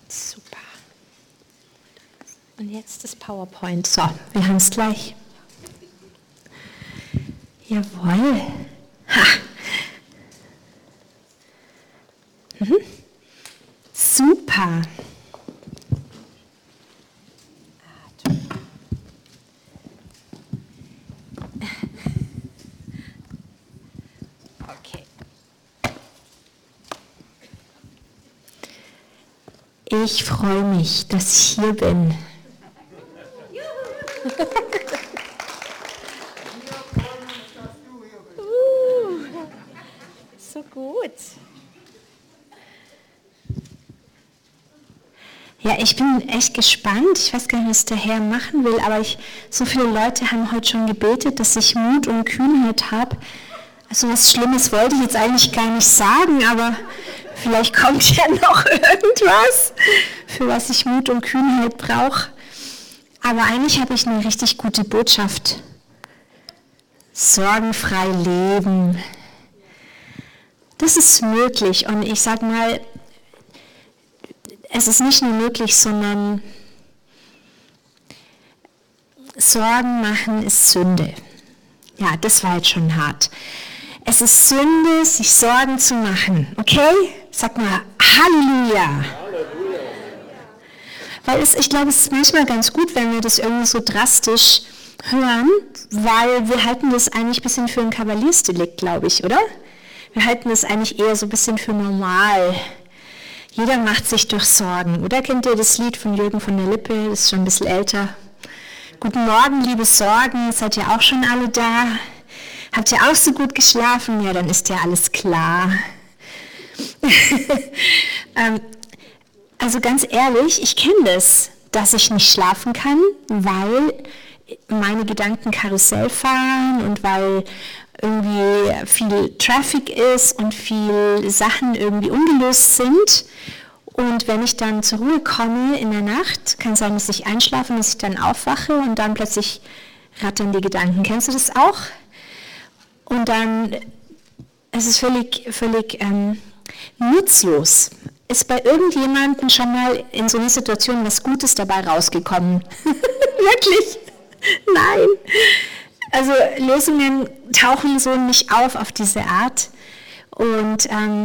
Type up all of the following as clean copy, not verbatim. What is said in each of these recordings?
Super. Und jetzt das PowerPoint. So, wir haben es gleich. Jawohl. Ha. Super. Okay. Ich freue mich, dass ich hier bin. So gut. Ja, ich bin echt gespannt. Ich weiß gar nicht, was der Herr machen will, aber so viele Leute haben heute schon gebetet, dass ich Mut und Kühnheit habe. Also was Schlimmes wollte ich jetzt eigentlich gar nicht sagen, aber vielleicht kommt ja noch irgendwas, für was ich Mut und Kühnheit brauche. Aber eigentlich habe ich eine richtig gute Botschaft. Sorgenfrei leben. Das ist möglich. Und ich sage mal, es ist nicht nur möglich, sondern Sorgen machen ist Sünde. Ja, das war jetzt schon hart. Es ist Sünde, sich Sorgen zu machen. Okay? Sag mal, Halleluja. Weil ich glaube, es ist manchmal ganz gut, wenn wir das irgendwie so drastisch hören, weil wir halten das eigentlich ein bisschen für ein Kavaliersdelikt, glaube ich, oder? Wir halten das eigentlich eher so ein bisschen für normal. Jeder macht sich durch Sorgen. Oder kennt ihr das Lied von Jürgen von der Lippe? Das ist schon ein bisschen älter. Guten Morgen, liebe Sorgen. Seid ihr auch schon alle da? Habt ihr auch so gut geschlafen? Ja, dann ist ja alles klar. Also ganz ehrlich, ich kenne das, dass ich nicht schlafen kann, weil meine Gedanken Karussell fahren und weil irgendwie viel Traffic ist und viel Sachen irgendwie ungelöst sind. Und wenn ich dann zur Ruhe komme in der Nacht, kann sein, dass ich einschlafe und dass ich dann aufwache und dann plötzlich rattern die Gedanken. Kennst du das auch? Und dann ist es völlig nutzlos. Ist bei irgendjemandem schon mal in so einer Situation was Gutes dabei rausgekommen? Wirklich? Nein. Also Lösungen tauchen so nicht auf diese Art. Und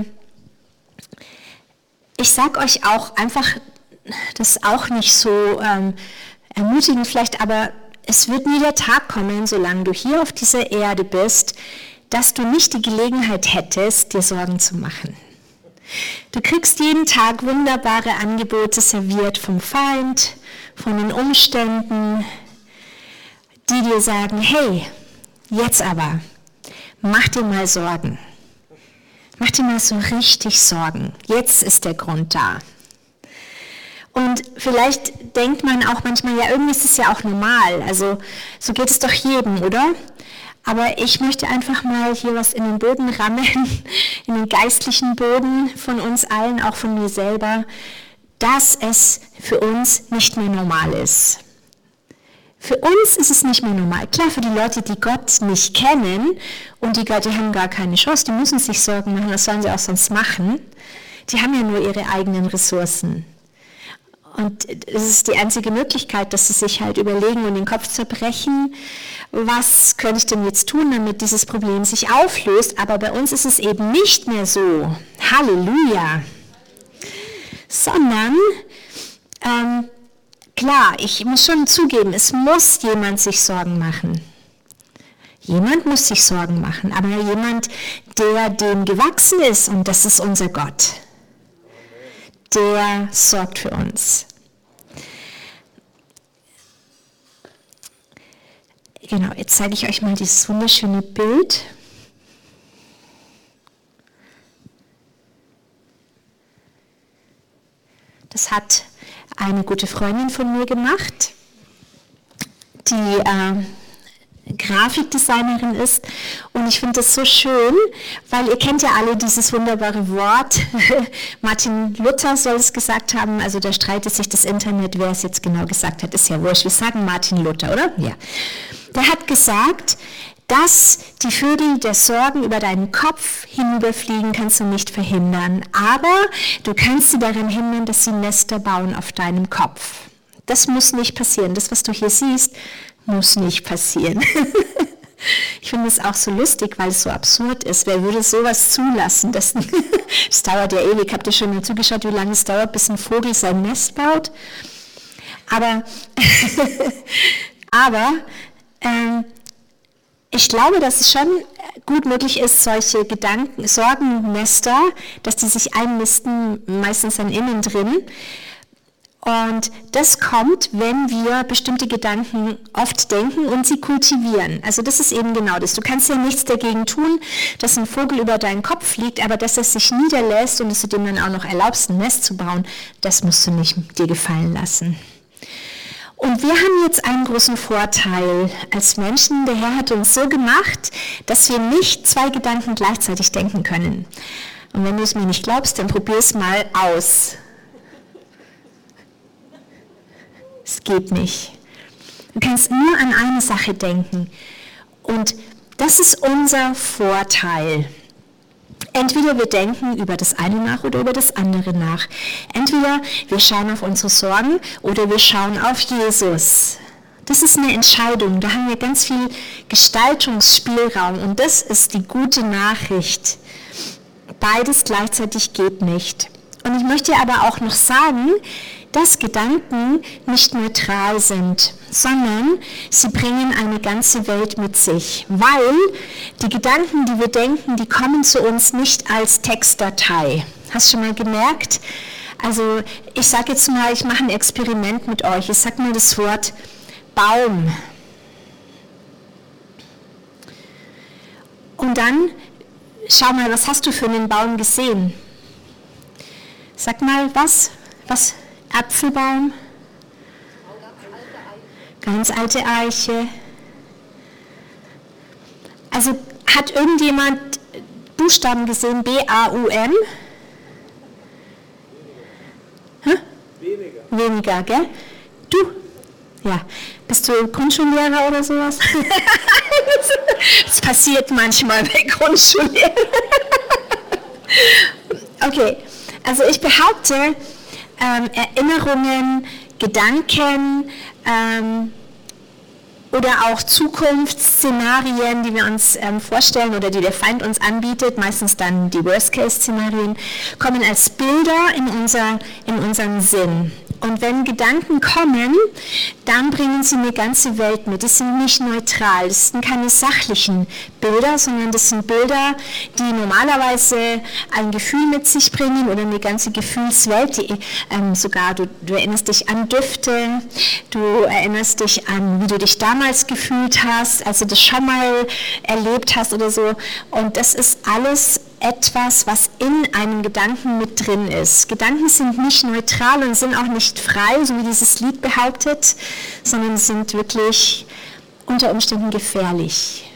ich sage euch auch einfach, das ist auch nicht so ermutigend vielleicht, aber es wird nie der Tag kommen, solange du hier auf dieser Erde bist, dass du nicht die Gelegenheit hättest, dir Sorgen zu machen. Du kriegst jeden Tag wunderbare Angebote serviert vom Feind, von den Umständen, die dir sagen, hey, jetzt aber, mach dir mal Sorgen. Mach dir mal so richtig Sorgen. Jetzt ist der Grund da. Und vielleicht denkt man auch manchmal, ja, irgendwie ist es ja auch normal. Also so geht es doch jedem, oder? Aber ich möchte einfach mal hier was in den Boden rammen, in den geistlichen Boden von uns allen, auch von mir selber, dass es für uns nicht mehr normal ist. Für uns ist es nicht mehr normal. Klar, für die Leute, die Gott nicht kennen und die haben gar keine Chance, die müssen sich Sorgen machen, was sollen sie auch sonst machen? Die haben ja nur ihre eigenen Ressourcen. Und es ist die einzige Möglichkeit, dass sie sich halt überlegen und den Kopf zerbrechen, was könnte ich denn jetzt tun, damit dieses Problem sich auflöst. Aber bei uns ist es eben nicht mehr so. Halleluja. Sondern, klar, ich muss schon zugeben, es muss jemand sich Sorgen machen. Jemand muss sich Sorgen machen, aber jemand, der dem gewachsen ist, und das ist unser Gott. Der sorgt für uns. Genau, jetzt zeige ich euch mal dieses wunderschöne Bild. Das hat eine gute Freundin von mir gemacht, die Grafikdesignerin ist, und ich finde das so schön, weil ihr kennt ja alle dieses wunderbare Wort, Martin Luther soll es gesagt haben, also da streitet sich das Internet, wer es jetzt genau gesagt hat, ist ja wurscht, wir sagen Martin Luther, oder? Ja. Der hat gesagt, Dass die Vögel der Sorgen über deinen Kopf hinüberfliegen, kannst du nicht verhindern. Aber du kannst sie daran hindern, dass sie Nester bauen auf deinem Kopf. Das muss nicht passieren. Das, was du hier siehst, muss nicht passieren. Ich finde es auch so lustig, weil es so absurd ist. Wer würde sowas zulassen? Das dauert ja ewig. Habt ihr schon mal zugeschaut, wie lange es dauert, bis ein Vogel sein Nest baut? Aber ich glaube, dass es schon gut möglich ist, solche Sorgennester, dass die sich einnisten, meistens dann innen drin. Und das kommt, wenn wir bestimmte Gedanken oft denken und sie kultivieren. Also das ist eben genau das. Du kannst ja nichts dagegen tun, dass ein Vogel über deinen Kopf fliegt, aber dass er sich niederlässt und dass du dem dann auch noch erlaubst, ein Nest zu bauen, das musst du nicht dir gefallen lassen. Und wir haben jetzt einen großen Vorteil als Menschen. Der Herr hat uns so gemacht, dass wir nicht 2 Gedanken gleichzeitig denken können. Und wenn du es mir nicht glaubst, dann probier es mal aus. Es geht nicht. Du kannst nur an eine Sache denken. Und das ist unser Vorteil. Entweder wir denken über das eine nach oder über das andere nach. Entweder wir schauen auf unsere Sorgen oder wir schauen auf Jesus. Das ist eine Entscheidung. Da haben wir ganz viel Gestaltungsspielraum. Und das ist die gute Nachricht. Beides gleichzeitig geht nicht. Und ich möchte aber auch noch sagen, dass Gedanken nicht neutral sind, sondern sie bringen eine ganze Welt mit sich, weil die Gedanken, die wir denken, die kommen zu uns nicht als Textdatei. Hast du schon mal gemerkt? Also ich sage jetzt mal, ich mache ein Experiment mit euch. Ich sage mal das Wort Baum. Und dann schau mal, was hast du für einen Baum gesehen? Sag mal, was? Apfelbaum? Ganz alte Eiche. Also hat irgendjemand Buchstaben gesehen? B-A-U-M? Weniger, gell? Du? Ja. Bist du Grundschullehrer oder sowas? Das passiert manchmal bei Grundschullehrern. Okay, also ich behaupte, Erinnerungen, Gedanken oder auch Zukunftsszenarien, die wir uns vorstellen oder die der Feind uns anbietet, meistens dann die Worst-Case-Szenarien, kommen als Bilder in unseren Sinn. Und wenn Gedanken kommen, dann bringen sie eine ganze Welt mit. Die sind nicht neutral, das sind keine sachlichen Bilder, sondern das sind Bilder, die normalerweise ein Gefühl mit sich bringen oder eine ganze Gefühlswelt. Du erinnerst dich an Düfte, du erinnerst dich an, wie du dich damals gefühlt hast, als du das schon mal erlebt hast oder so. Und das ist alles etwas, was in einem Gedanken mit drin ist. Gedanken sind nicht neutral und sind auch nicht frei, so wie dieses Lied behauptet, sondern sind wirklich unter Umständen gefährlich.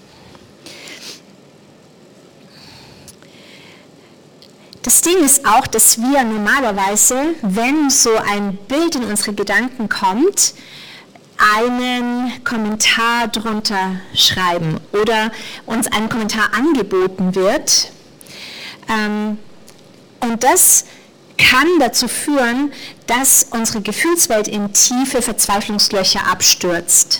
Das Ding ist auch, dass wir normalerweise, wenn so ein Bild in unsere Gedanken kommt, einen Kommentar drunter schreiben oder uns ein Kommentar angeboten wird. Und das kann dazu führen, dass unsere Gefühlswelt in tiefe Verzweiflungslöcher abstürzt.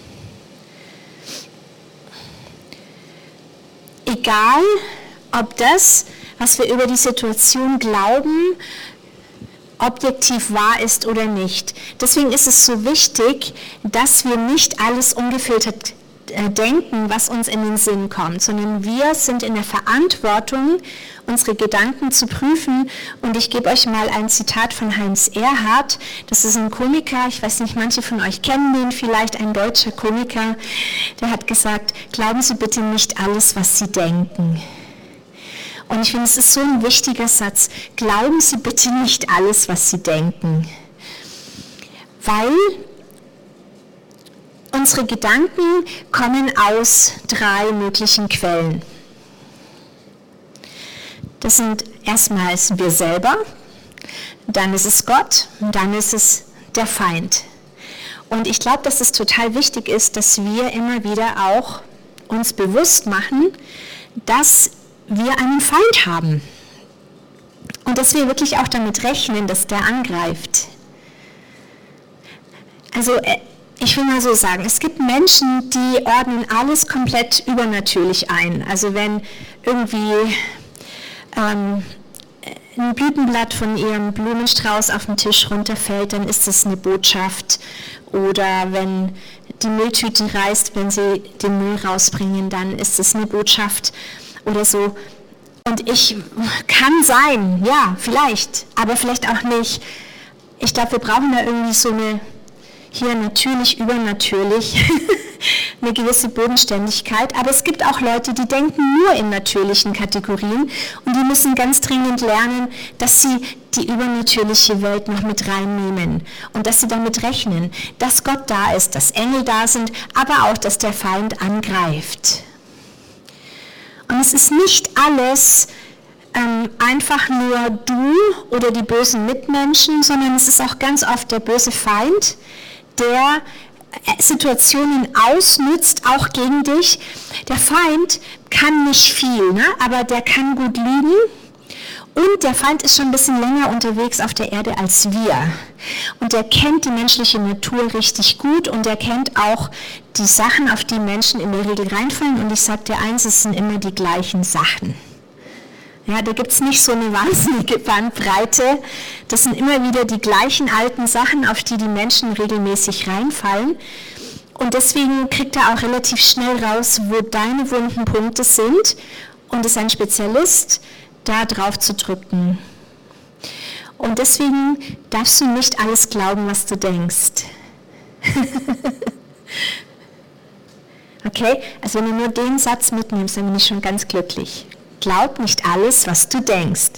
Egal, ob das, was wir über die Situation glauben, objektiv wahr ist oder nicht. Deswegen ist es so wichtig, dass wir nicht alles ungefiltert denken, was uns in den Sinn kommt, sondern wir sind in der Verantwortung, unsere Gedanken zu prüfen. Und ich gebe euch mal ein Zitat von Heinz Erhardt. Das ist ein Komiker, ich weiß nicht, manche von euch kennen den, vielleicht ein deutscher Komiker. Der hat gesagt, glauben Sie bitte nicht alles, was Sie denken. Und ich finde, es ist so ein wichtiger Satz. Glauben Sie bitte nicht alles, was Sie denken. Weil unsere Gedanken kommen aus 3 möglichen Quellen. Das sind erstmals wir selber, dann ist es Gott und dann ist es der Feind. Und ich glaube, dass es total wichtig ist, dass wir immer wieder auch uns bewusst machen, dass wir einen Feind haben und dass wir wirklich auch damit rechnen, dass der angreift. Also ich will mal so sagen, es gibt Menschen, die ordnen alles komplett übernatürlich ein. Also wenn irgendwie ein Blütenblatt von ihrem Blumenstrauß auf den Tisch runterfällt, dann ist das eine Botschaft. Oder wenn die Mülltüte reißt, wenn sie den Müll rausbringen, dann ist das eine Botschaft oder so. Und kann sein, ja, vielleicht, aber vielleicht auch nicht. Ich glaube, wir brauchen da irgendwie so eine, hier natürlich, übernatürlich, eine gewisse Bodenständigkeit. Aber es gibt auch Leute, die denken nur in natürlichen Kategorien und die müssen ganz dringend lernen, dass sie die übernatürliche Welt noch mit reinnehmen und dass sie damit rechnen, dass Gott da ist, dass Engel da sind, aber auch, dass der Feind angreift. Und es ist nicht alles einfach nur du oder die bösen Mitmenschen, sondern es ist auch ganz oft der böse Feind, der Situationen ausnützt, auch gegen dich. Der Feind kann nicht viel, ne? Aber der kann gut lügen. Und der Feind ist schon ein bisschen länger unterwegs auf der Erde als wir. Und er kennt die menschliche Natur richtig gut und er kennt auch die Sachen, auf die Menschen in der Regel reinfallen. Und ich sage dir eins, es sind immer die gleichen Sachen. Ja, da gibt es nicht so eine wahnsinnige Bandbreite. Das sind immer wieder die gleichen alten Sachen, auf die die Menschen regelmäßig reinfallen. Und deswegen kriegt er auch relativ schnell raus, wo deine wunden Punkte sind und ist ein Spezialist, da drauf zu drücken. Und deswegen darfst du nicht alles glauben, was du denkst. Okay, also wenn du nur den Satz mitnimmst, dann bin ich schon ganz glücklich. Glaub nicht alles, was du denkst.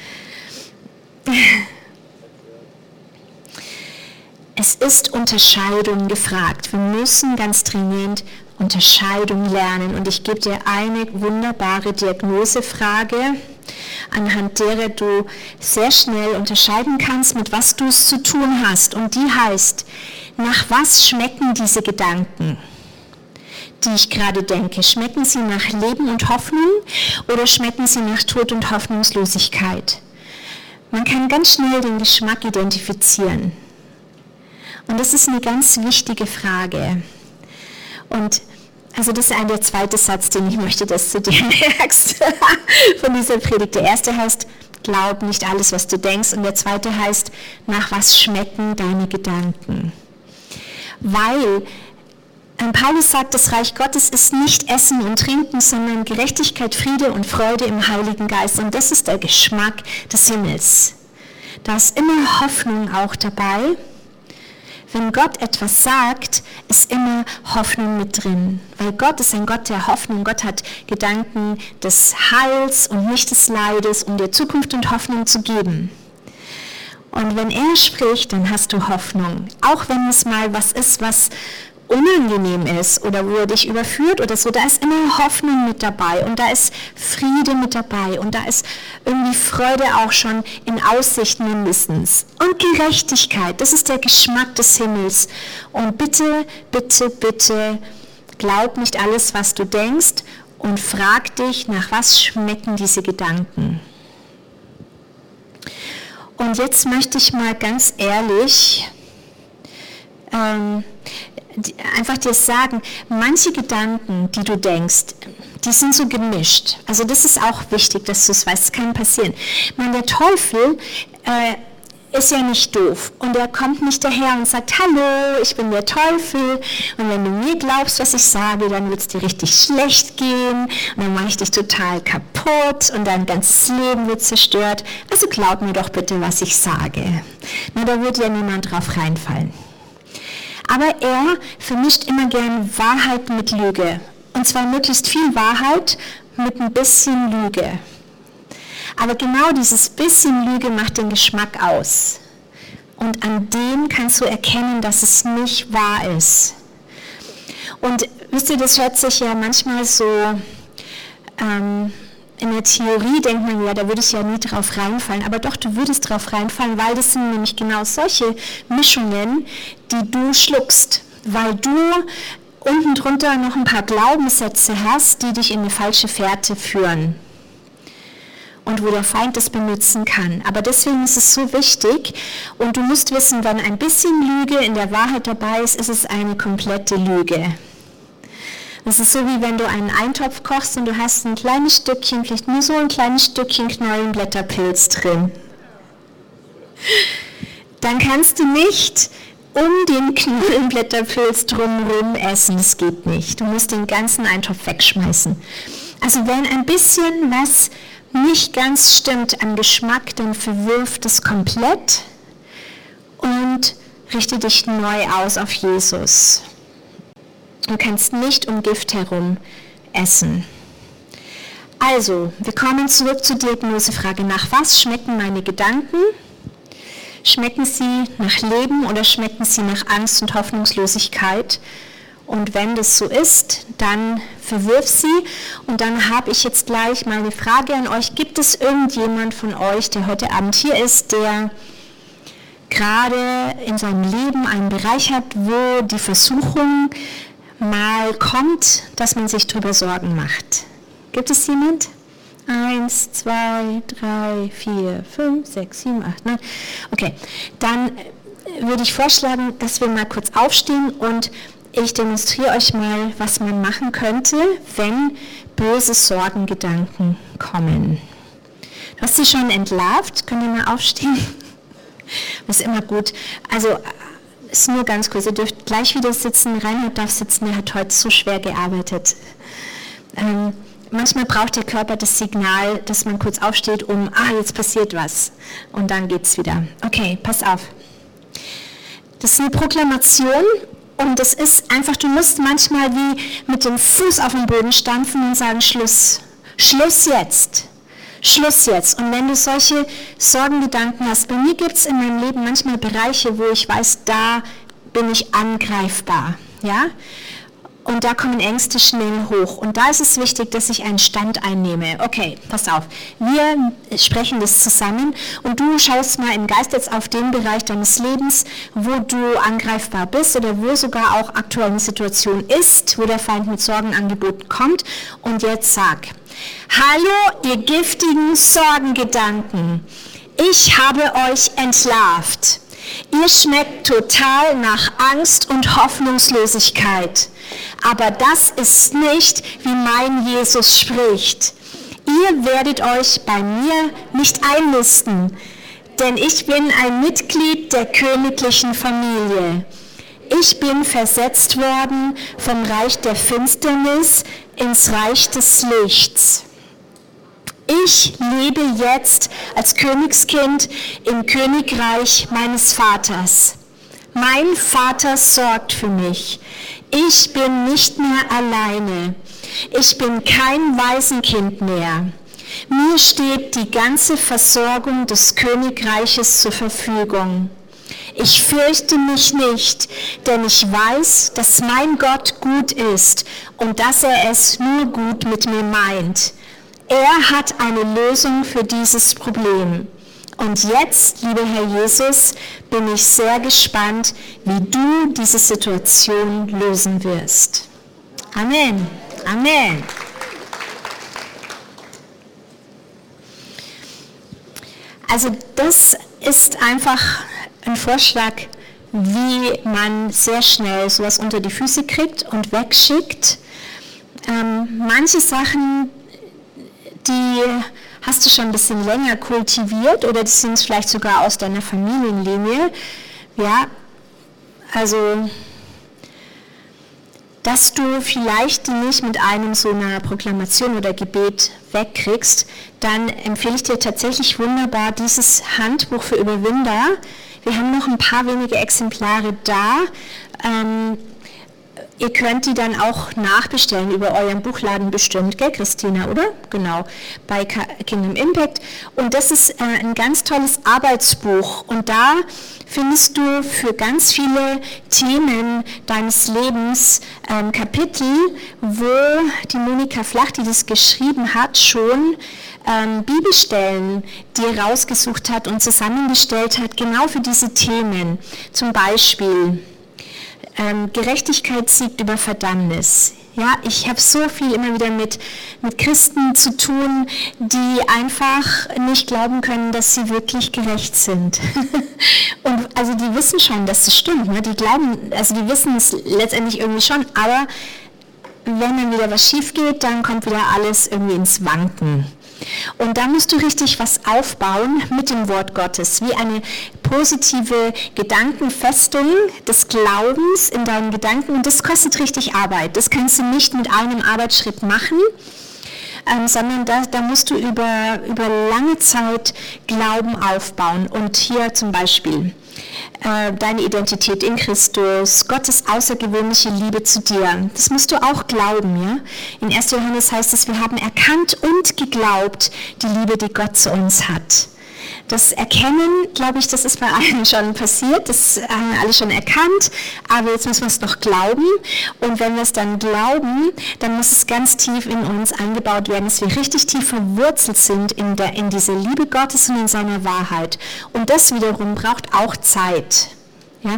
Es ist Unterscheidung gefragt. Wir müssen ganz dringend Unterscheidung lernen. Und ich gebe dir eine wunderbare Diagnosefrage, anhand derer du sehr schnell unterscheiden kannst, mit was du es zu tun hast. Und die heißt, nach was schmecken diese Gedanken, die ich gerade denke? Schmecken sie nach Leben und Hoffnung oder schmecken sie nach Tod und Hoffnungslosigkeit? Man kann ganz schnell den Geschmack identifizieren. Und das ist eine ganz wichtige Frage. Und also das ist der zweite Satz, den ich möchte, dass du dir merkst von dieser Predigt. Der erste heißt, glaub nicht alles, was du denkst. Und der zweite heißt, nach was schmecken deine Gedanken? Weil Paulus sagt, das Reich Gottes ist nicht Essen und Trinken, sondern Gerechtigkeit, Friede und Freude im Heiligen Geist. Und das ist der Geschmack des Himmels. Da ist immer Hoffnung auch dabei. Wenn Gott etwas sagt, ist immer Hoffnung mit drin. Weil Gott ist ein Gott der Hoffnung. Gott hat Gedanken des Heils und nicht des Leides, um dir Zukunft und Hoffnung zu geben. Und wenn er spricht, dann hast du Hoffnung. Auch wenn es mal was ist, was unangenehm ist oder wo er dich überführt oder so, da ist immer Hoffnung mit dabei und da ist Friede mit dabei und da ist irgendwie Freude auch schon in Aussicht mindestens. Und Gerechtigkeit, das ist der Geschmack des Himmels. Und bitte, bitte, bitte, glaub nicht alles, was du denkst und frag dich, nach was schmecken diese Gedanken. Und jetzt möchte ich mal ganz ehrlich einfach dir sagen, manche Gedanken, die du denkst, die sind so gemischt. Also das ist auch wichtig, dass du es weißt, das kann passieren. Ich meine, der Teufel ist ja nicht doof und er kommt nicht daher und sagt, hallo, ich bin der Teufel und wenn du mir glaubst, was ich sage, dann wird es dir richtig schlecht gehen und dann mache ich dich total kaputt und dein ganzes Leben wird zerstört. Also glaub mir doch bitte, was ich sage. Na, da wird ja niemand drauf reinfallen. Aber er vermischt immer gern Wahrheit mit Lüge. Und zwar möglichst viel Wahrheit mit ein bisschen Lüge. Aber genau dieses bisschen Lüge macht den Geschmack aus. Und an dem kannst du erkennen, dass es nicht wahr ist. Und wisst ihr, das hört sich ja manchmal so, in der Theorie denkt man, ja, da würde ich ja nie drauf reinfallen. Aber doch, du würdest drauf reinfallen, weil das sind nämlich genau solche Mischungen, die du schluckst. Weil du unten drunter noch ein paar Glaubenssätze hast, die dich in eine falsche Fährte führen und wo der Feind das benutzen kann. Aber deswegen ist es so wichtig und du musst wissen, wenn ein bisschen Lüge in der Wahrheit dabei ist, ist es eine komplette Lüge. Das ist so, wie wenn du einen Eintopf kochst und du hast ein kleines Stückchen, vielleicht nur so ein kleines Stückchen Knollenblätterpilz drin. Dann kannst du nicht um den Knollenblätterpilz drumherum essen. Das geht nicht. Du musst den ganzen Eintopf wegschmeißen. Also wenn ein bisschen was nicht ganz stimmt am Geschmack, dann verwirf das komplett und richte dich neu aus auf Jesus. Du kannst nicht um Gift herum essen. Also, wir kommen zurück zur Diagnosefrage. Nach was schmecken meine Gedanken? Schmecken sie nach Leben oder schmecken sie nach Angst und Hoffnungslosigkeit? Und wenn das so ist, dann verwirf sie. Und dann habe ich jetzt gleich mal eine Frage an euch. Gibt es irgendjemand von euch, der heute Abend hier ist, der gerade in seinem Leben einen Bereich hat, wo die Versuchung mal kommt, dass man sich darüber Sorgen macht? Gibt es jemand? 1, 2, 3, 4, 5, 6, 7, 8, 9. Okay, dann würde ich vorschlagen, dass wir mal kurz aufstehen und ich demonstriere euch mal, was man machen könnte, wenn böse Sorgengedanken kommen. Du hast sie schon entlarvt, könnt ihr mal aufstehen? Das ist immer gut. Also, ist nur ganz kurz, ihr dürft gleich wieder sitzen, Reinhard darf sitzen, er hat heute so schwer gearbeitet. Manchmal braucht der Körper das Signal, dass man kurz aufsteht, jetzt passiert was. Und dann geht's wieder. Okay, pass auf. Das ist eine Proklamation und das ist einfach, du musst manchmal wie mit dem Fuß auf den Boden stampfen und sagen, Schluss. Schluss jetzt. Schluss jetzt. Und wenn du solche Sorgengedanken hast, bei mir gibt es in meinem Leben manchmal Bereiche, wo ich weiß, da bin ich angreifbar. Ja? Und da kommen Ängste schnell hoch. Und da ist es wichtig, dass ich einen Stand einnehme. Okay, pass auf. Wir sprechen das zusammen und du schaust mal im Geist jetzt auf den Bereich deines Lebens, wo du angreifbar bist oder wo sogar auch aktuell eine Situation ist, wo der Feind mit Sorgenangeboten kommt. Und jetzt sag: Hallo, ihr giftigen Sorgengedanken. Ich habe euch entlarvt. Ihr schmeckt total nach Angst und Hoffnungslosigkeit. Aber das ist nicht, wie mein Jesus spricht. Ihr werdet euch bei mir nicht einnisten, denn ich bin ein Mitglied der königlichen Familie. Ich bin versetzt worden vom Reich der Finsternis ins Reich des Lichts. Ich lebe jetzt als Königskind im Königreich meines Vaters. Mein Vater sorgt für mich. Ich bin nicht mehr alleine. Ich bin kein Waisenkind mehr. Mir steht die ganze Versorgung des Königreiches zur Verfügung. Ich fürchte mich nicht, denn ich weiß, dass mein Gott gut ist und dass er es nur gut mit mir meint. Er hat eine Lösung für dieses Problem. Und jetzt, lieber Herr Jesus, bin ich sehr gespannt, wie du diese Situation lösen wirst. Amen. Amen. Also das ist einfach ein Vorschlag, wie man sehr schnell sowas unter die Füße kriegt und wegschickt. Manche Sachen, die hast du schon ein bisschen länger kultiviert oder die sind vielleicht sogar aus deiner Familienlinie. Ja, also, dass du vielleicht die nicht mit einem so einer Proklamation oder Gebet wegkriegst, dann empfehle ich dir tatsächlich wunderbar dieses Handbuch für Überwinder. Wir haben noch ein paar wenige Exemplare da. Ihr könnt die dann auch nachbestellen über euren Buchladen bestimmt, gell Christina, oder? Genau, bei Kingdom Impact. Und das ist ein ganz tolles Arbeitsbuch. Und da findest du für ganz viele Themen deines Lebens Kapitel, wo die Monika Flach, die das geschrieben hat, schon Bibelstellen, die er rausgesucht hat und zusammengestellt hat, genau für diese Themen. Zum Beispiel Gerechtigkeit siegt über Verdammnis. Ja, ich habe so viel immer wieder mit Christen zu tun, die einfach nicht glauben können, dass sie wirklich gerecht sind. Und also die wissen schon, dass das stimmt. Ne? Die glauben, also die wissen es letztendlich irgendwie schon, aber wenn dann wieder was schief geht, dann kommt wieder alles irgendwie ins Wanken. Und da musst du richtig was aufbauen mit dem Wort Gottes, wie eine positive Gedankenfestung des Glaubens in deinen Gedanken. Und das kostet richtig Arbeit. Das kannst du nicht mit einem Arbeitsschritt machen, sondern da musst du über lange Zeit Glauben aufbauen. Und hier zum Beispiel deine Identität in Christus, Gottes außergewöhnliche Liebe zu dir. Das musst du auch glauben. Ja? In 1. Johannes heißt es, wir haben erkannt und geglaubt die Liebe, die Gott zu uns hat. Das Erkennen, glaube ich, das ist bei allen schon passiert, das haben wir alle schon erkannt, aber jetzt müssen wir es noch glauben. Und wenn wir es dann glauben, dann muss es ganz tief in uns eingebaut werden, dass wir richtig tief verwurzelt sind in dieser Liebe Gottes und in seiner Wahrheit. Und das wiederum braucht auch Zeit. Ja?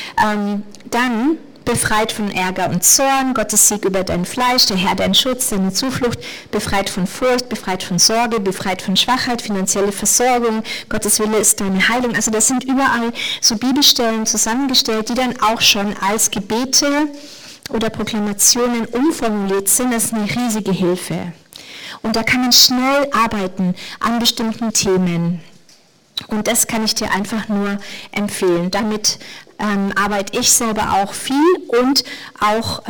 Dann befreit von Ärger und Zorn, Gottes Sieg über dein Fleisch, der Herr dein Schutz, deine Zuflucht, befreit von Furcht, befreit von Sorge, befreit von Schwachheit, finanzielle Versorgung, Gottes Wille ist deine Heilung. Also das sind überall so Bibelstellen zusammengestellt, die dann auch schon als Gebete oder Proklamationen umformuliert sind. Das ist eine riesige Hilfe. Und da kann man schnell arbeiten an bestimmten Themen. Und das kann ich dir einfach nur empfehlen. Damit arbeite ich selber auch viel und auch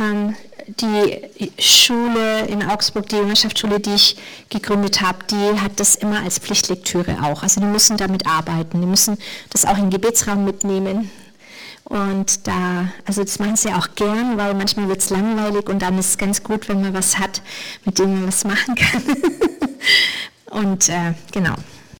die Schule in Augsburg, die Jüngerschaftsschule, die ich gegründet habe, die hat das immer als Pflichtlektüre auch. Also die müssen damit arbeiten, die müssen das auch in den Gebetsraum mitnehmen. Und also das machen sie auch gern, weil manchmal wird es langweilig und dann ist es ganz gut, wenn man was hat, mit dem man was machen kann. Und genau.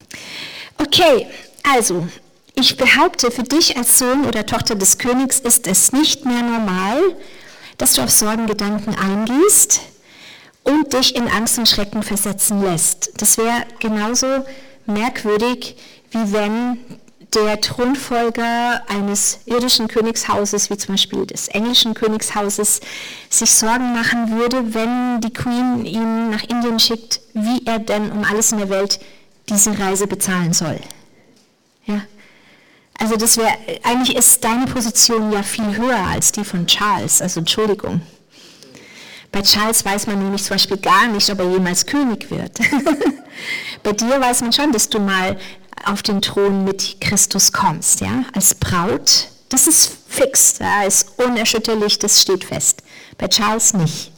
Okay, also ich behaupte, für dich als Sohn oder Tochter des Königs ist es nicht mehr normal, dass du auf Sorgengedanken eingehst und dich in Angst und Schrecken versetzen lässt. Das wäre genauso merkwürdig, wie wenn der Thronfolger eines irdischen Königshauses, wie zum Beispiel des englischen Königshauses, sich Sorgen machen würde, wenn die Queen ihn nach Indien schickt, wie er denn um alles in der Welt diese Reise bezahlen soll. Ja? Also eigentlich ist deine Position ja viel höher als die von Charles, also Entschuldigung. Bei Charles weiß man nämlich zum Beispiel gar nicht, ob er jemals König wird. Bei dir weiß man schon, dass du mal auf den Thron mit Christus kommst, ja, als Braut. Das ist fix, ja, ist unerschütterlich, das steht fest. Bei Charles nicht.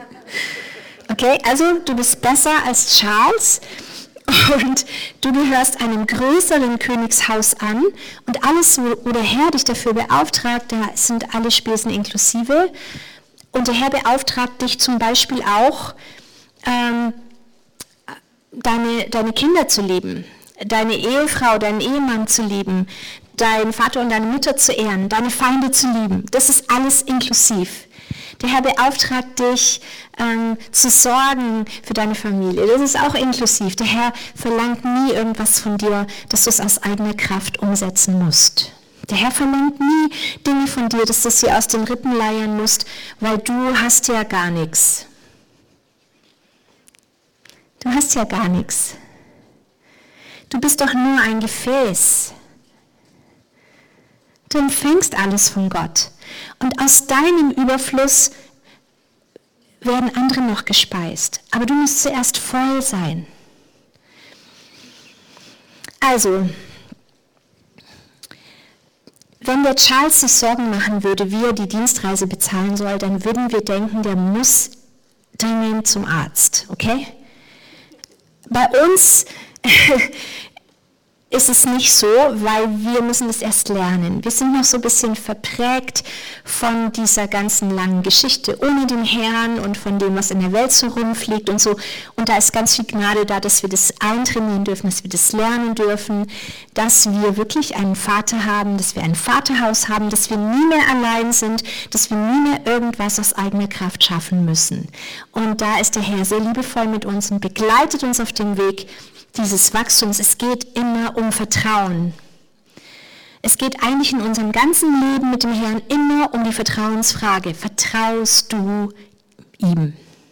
Okay, also du bist besser als Charles. Und du gehörst einem größeren Königshaus an und alles, wo der Herr dich dafür beauftragt, da sind alle Spesen inklusive. Und der Herr beauftragt dich zum Beispiel auch, deine Kinder zu lieben, deine Ehefrau, deinen Ehemann zu lieben, deinen Vater und deine Mutter zu ehren, deine Feinde zu lieben. Das ist alles inklusiv. Der Herr beauftragt dich, zu sorgen für deine Familie. Das ist auch inklusiv. Der Herr verlangt nie irgendwas von dir, dass du es aus eigener Kraft umsetzen musst. Der Herr verlangt nie Dinge von dir, dass du sie aus den Rippen leiern musst, weil du hast ja gar nichts. Du hast ja gar nichts. Du bist doch nur ein Gefäß. Du empfängst alles von Gott. Und aus deinem Überfluss werden andere noch gespeist. Aber du musst zuerst voll sein. Also, wenn der Charles sich Sorgen machen würde, wie er die Dienstreise bezahlen soll, dann würden wir denken, der muss dringend zum Arzt. Okay? Bei uns ist es nicht so, weil wir müssen das erst lernen. Wir sind noch so ein bisschen verprägt von dieser ganzen langen Geschichte ohne den Herrn und von dem, was in der Welt so rumfliegt und so. Und da ist ganz viel Gnade da, dass wir das eintrainieren dürfen, dass wir das lernen dürfen, dass wir wirklich einen Vater haben, dass wir ein Vaterhaus haben, dass wir nie mehr allein sind, dass wir nie mehr irgendwas aus eigener Kraft schaffen müssen. Und da ist der Herr sehr liebevoll mit uns und begleitet uns auf dem Weg dieses Wachstums. Es geht immer um Vertrauen. Es geht eigentlich in unserem ganzen Leben mit dem Herrn immer um die Vertrauensfrage. Vertraust du ihm?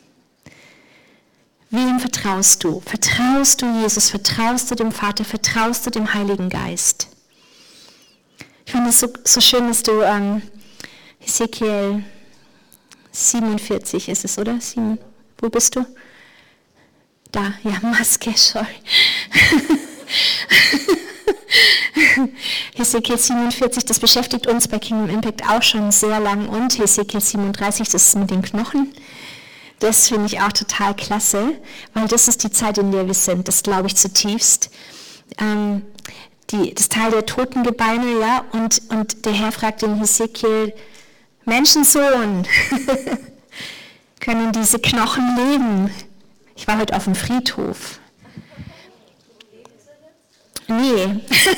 Wem vertraust du? Vertraust du Jesus? Vertraust du dem Vater? Vertraust du dem Heiligen Geist? Ich finde es so schön, dass du Hesekiel 47 ist es, oder? Wo bist du? Da, ja, Maske, sorry. Hesekiel 47, das beschäftigt uns bei Kingdom Impact auch schon sehr lang, und Hesekiel 37, das ist mit den Knochen. Das finde ich auch total klasse, weil das ist die Zeit, in der wir sind, das glaube ich zutiefst. Das Teil der Totengebeine, ja, und der Herr fragt den Hesekiel, Menschensohn, können diese Knochen leben? Ich war heute auf dem Friedhof. Nee,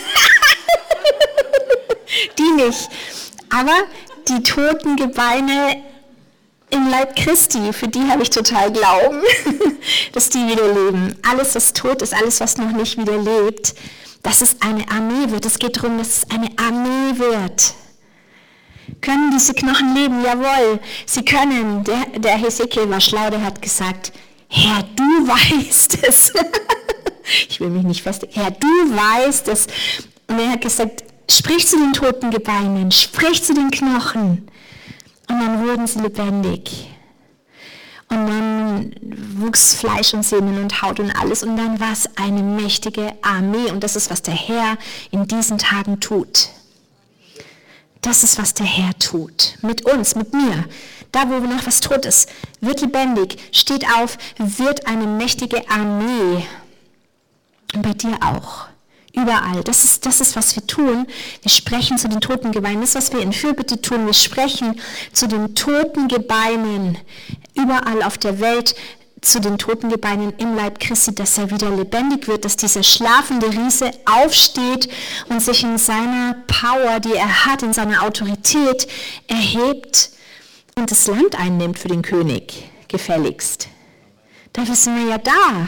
die nicht. Aber die Totengebeine im Leib Christi, für die habe ich total Glauben, dass die wieder leben. Alles, was tot ist, alles, was noch nicht wieder lebt, dass es eine Armee wird. Es geht darum, dass es eine Armee wird. Können diese Knochen leben? Jawohl, sie können. Der Hesekiel war schlau, der hat gesagt, Herr, du weißt es. Ich will mich nicht festlegen. Herr, du weißt es. Und er hat gesagt, sprich zu den Totengebeinen, sprich zu den Knochen. Und dann wurden sie lebendig. Und dann wuchs Fleisch und Sehnen und Haut und alles. Und dann war es eine mächtige Armee. Und das ist, was der Herr in diesen Tagen tut. Das ist, was der Herr tut. Mit uns, mit mir. Da, wo noch was tot ist, wird lebendig, steht auf, wird eine mächtige Armee. Und bei dir auch. Überall. Das ist, was wir tun. Wir sprechen zu den Totengebeinen. Das ist, was wir in Fürbitte tun. Wir sprechen zu den Totengebeinen. Überall auf der Welt, zu den Totengebeinen im Leib Christi, dass er wieder lebendig wird, dass dieser schlafende Riese aufsteht und sich in seiner Power, die er hat, in seiner Autorität erhebt und das Land einnimmt für den König, gefälligst. Dafür sind wir ja da.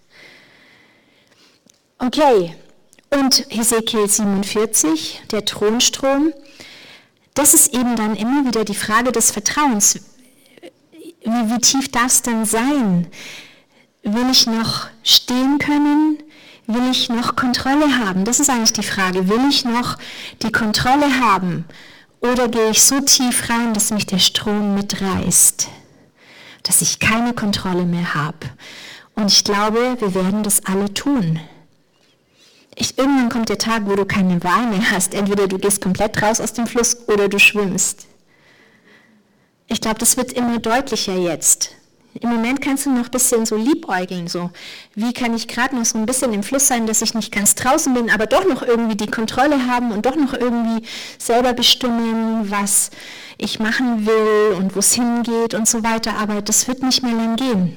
Okay, und Hesekiel 47, der Thronstrom, das ist eben dann immer wieder die Frage des Vertrauens. Wie tief darf es denn sein? Will ich noch stehen können? Will ich noch Kontrolle haben? Das ist eigentlich die Frage. Will ich noch die Kontrolle haben? Oder gehe ich so tief rein, dass mich der Strom mitreißt? Dass ich keine Kontrolle mehr habe. Und ich glaube, wir werden das alle tun. Irgendwann kommt der Tag, wo du keine Wahl mehr hast. Entweder du gehst komplett raus aus dem Fluss oder du schwimmst. Ich glaube, das wird immer deutlicher jetzt. Im Moment kannst du noch ein bisschen so liebäugeln, so wie kann ich gerade noch so ein bisschen im Fluss sein, dass ich nicht ganz draußen bin, aber doch noch irgendwie die Kontrolle haben und doch noch irgendwie selber bestimmen, was ich machen will und wo es hingeht und so weiter, aber das wird nicht mehr lang gehen.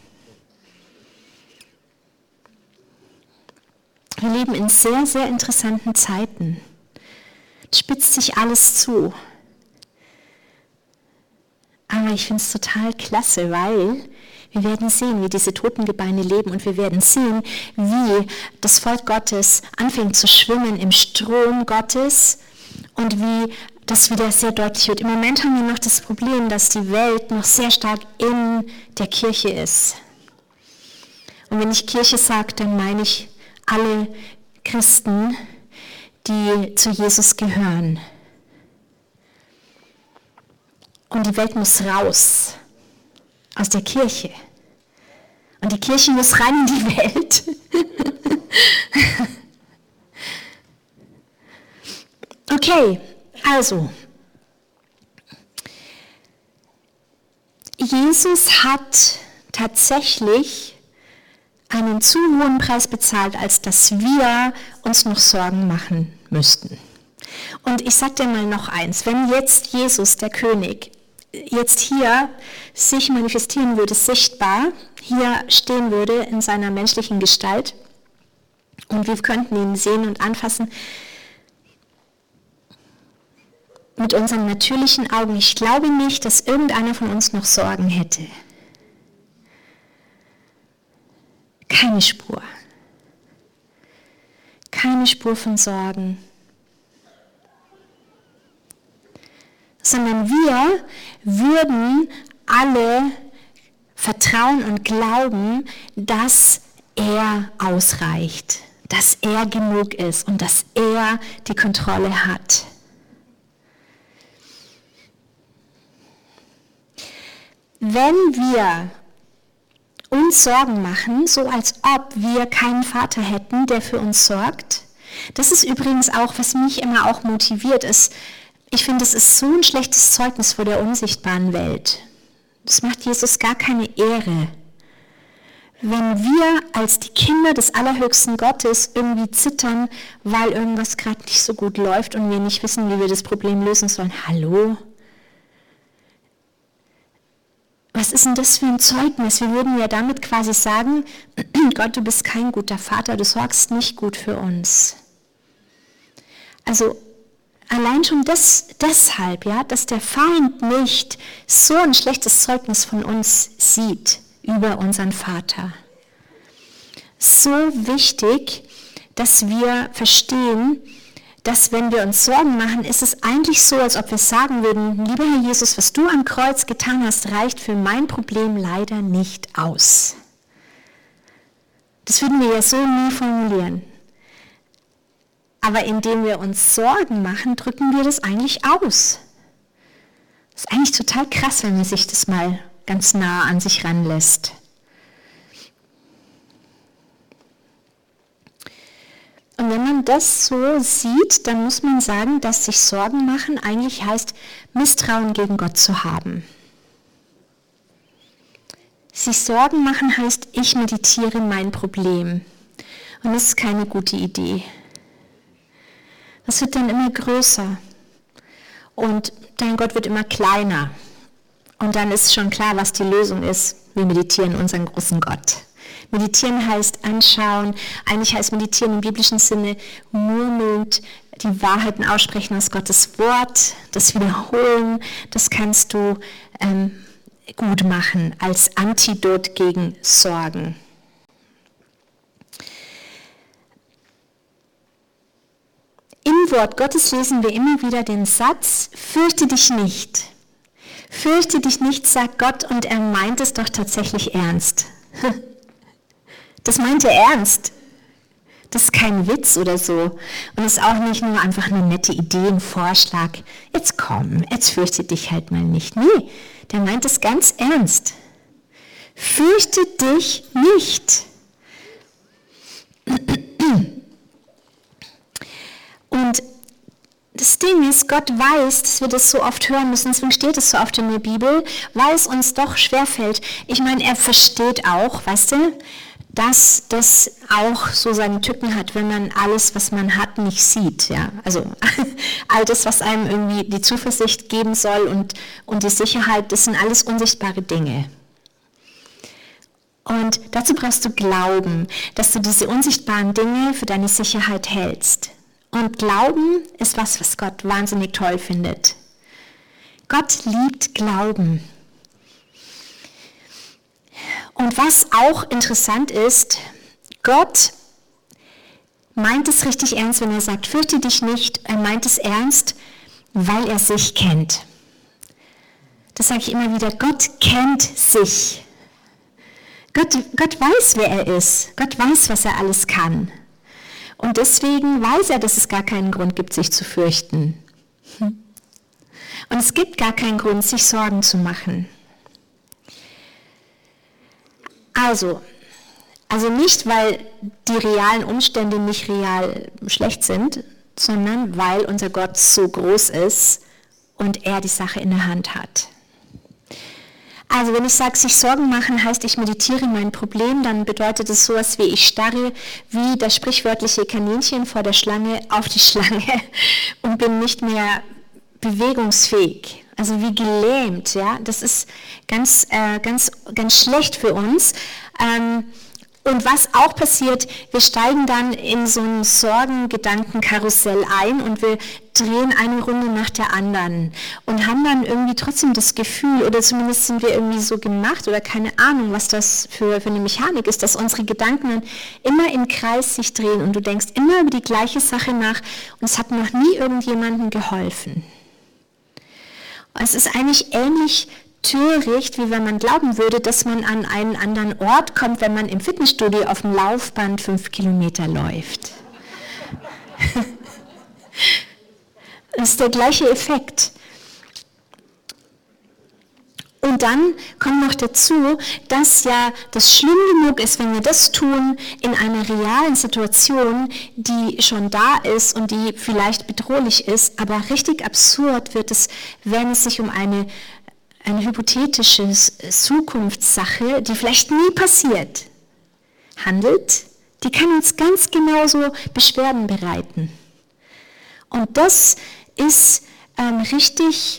Wir leben in sehr, sehr interessanten Zeiten. Es spitzt sich alles zu. Aber ich finde es total klasse, weil wir werden sehen, wie diese Totengebeine leben und wir werden sehen, wie das Volk Gottes anfängt zu schwimmen im Strom Gottes und wie das wieder sehr deutlich wird. Im Moment haben wir noch das Problem, dass die Welt noch sehr stark in der Kirche ist. Und wenn ich Kirche sage, dann meine ich alle Christen, die zu Jesus gehören. Und die Welt muss raus aus der Kirche. Und die Kirche muss rein in die Welt. Okay, also. Jesus hat tatsächlich einen zu hohen Preis bezahlt, als dass wir uns noch Sorgen machen müssten. Und ich sage dir mal noch eins, wenn jetzt Jesus, der König, jetzt hier sich manifestieren würde, sichtbar, hier stehen würde in seiner menschlichen Gestalt und wir könnten ihn sehen und anfassen mit unseren natürlichen Augen. Ich glaube nicht, dass irgendeiner von uns noch Sorgen hätte. Keine Spur. Keine Spur von Sorgen. sondern wir würden alle vertrauen und glauben, dass er ausreicht, dass er genug ist und dass er die Kontrolle hat. Wenn wir uns Sorgen machen, so als ob wir keinen Vater hätten, der für uns sorgt, das ist übrigens auch, was mich immer auch motiviert ist. Ich finde, es ist so ein schlechtes Zeugnis vor der unsichtbaren Welt. Das macht Jesus gar keine Ehre. Wenn wir als die Kinder des allerhöchsten Gottes irgendwie zittern, weil irgendwas gerade nicht so gut läuft und wir nicht wissen, wie wir das Problem lösen sollen. Hallo? Was ist denn das für ein Zeugnis? Wir würden ja damit quasi sagen, Gott, du bist kein guter Vater, du sorgst nicht gut für uns. Also allein schon deshalb, ja, dass der Feind nicht so ein schlechtes Zeugnis von uns sieht über unseren Vater. So wichtig, dass wir verstehen, dass wenn wir uns Sorgen machen, ist es eigentlich so, als ob wir sagen würden, lieber Herr Jesus, was du am Kreuz getan hast, reicht für mein Problem leider nicht aus. Das würden wir ja so nie formulieren. Aber indem wir uns Sorgen machen, drücken wir das eigentlich aus. Das ist eigentlich total krass, wenn man sich das mal ganz nah an sich ranlässt. Und wenn man das so sieht, dann muss man sagen, dass sich Sorgen machen eigentlich heißt, Misstrauen gegen Gott zu haben. Sich Sorgen machen heißt, ich meditiere mein Problem. Und das ist keine gute Idee. Das wird dann immer größer und dein Gott wird immer kleiner. Und dann ist schon klar, was die Lösung ist. Wir meditieren unseren großen Gott. Meditieren heißt anschauen, eigentlich heißt meditieren im biblischen Sinne murmelnd die Wahrheiten aussprechen aus Gottes Wort, das Wiederholen, das kannst du gut machen als Antidot gegen Sorgen. Im Wort Gottes lesen wir immer wieder den Satz, fürchte dich nicht. Fürchte dich nicht, sagt Gott, und er meint es doch tatsächlich ernst. Das meint er ernst. Das ist kein Witz oder so. Und ist auch nicht nur einfach eine nette Idee, ein Vorschlag. Jetzt komm, jetzt fürchte dich halt mal nicht. Nee, der meint es ganz ernst. Fürchte dich nicht. Und das Ding ist, Gott weiß, dass wir das so oft hören müssen, deswegen steht es so oft in der Bibel, weil es uns doch schwerfällt. Ich meine, er versteht auch, weißt du, dass das auch so seine Tücken hat, wenn man alles, was man hat, nicht sieht. Ja? Also all das, was einem irgendwie die Zuversicht geben soll und die Sicherheit, das sind alles unsichtbare Dinge. Und dazu brauchst du Glauben, dass du diese unsichtbaren Dinge für deine Sicherheit hältst. Und Glauben ist was Gott wahnsinnig toll findet. Gott liebt Glauben. Und was auch interessant ist, Gott meint es richtig ernst, wenn er sagt, fürchte dich nicht. Er meint es ernst, weil er sich kennt. Das sage ich immer wieder, Gott kennt sich. Gott weiß, wer er ist. Gott weiß, was er alles kann. Und deswegen weiß er, dass es gar keinen Grund gibt, sich zu fürchten. Und es gibt gar keinen Grund, sich Sorgen zu machen. Also nicht, weil die realen Umstände nicht real schlecht sind, sondern weil unser Gott so groß ist und er die Sache in der Hand hat. Also wenn ich sage, sich Sorgen machen, heißt, ich meditiere mein Problem, dann bedeutet es sowas wie, ich starre wie das sprichwörtliche Kaninchen vor der Schlange auf die Schlange und bin nicht mehr bewegungsfähig. Also wie gelähmt, ja, das ist ganz schlecht für uns. Und was auch passiert, wir steigen dann in so ein Sorgengedankenkarussell ein und wir drehen eine Runde nach der anderen und haben dann irgendwie trotzdem das Gefühl, oder zumindest sind wir irgendwie so gemacht oder keine Ahnung, was das für eine Mechanik ist, dass unsere Gedanken dann immer im Kreis sich drehen und du denkst immer über die gleiche Sache nach und es hat noch nie irgendjemandem geholfen. Es ist eigentlich ähnlich töricht, wie wenn man glauben würde, dass man an einen anderen Ort kommt, wenn man im Fitnessstudio auf dem Laufband 5 Kilometer läuft. Das ist der gleiche Effekt. Und dann kommt noch dazu, dass ja das schlimm genug ist, wenn wir das tun in einer realen Situation, die schon da ist und die vielleicht bedrohlich ist, aber richtig absurd wird es, wenn es sich um eine hypothetische Zukunftssache, die vielleicht nie passiert, handelt. Die kann uns ganz genauso Beschwerden bereiten. Und das ist richtig